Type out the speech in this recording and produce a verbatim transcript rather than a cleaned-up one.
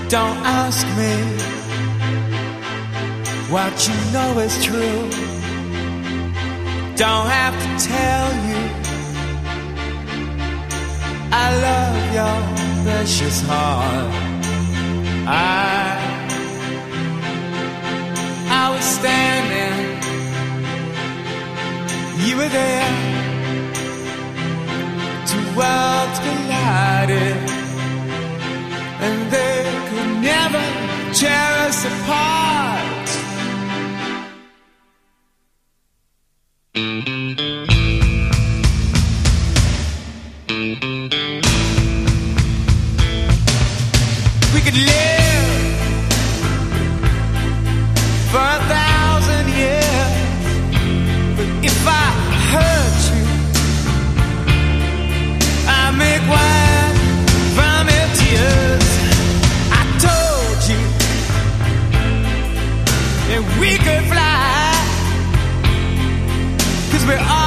Don't ask me what you know is true. Don't have to tell you I love your precious heart. I I was standing, you were there. Two worlds collided, and they could never tear us apart. We could live for a thousand years, but if I hurt you, I make wine from your tears. I told you that we could fly, 'cause we're all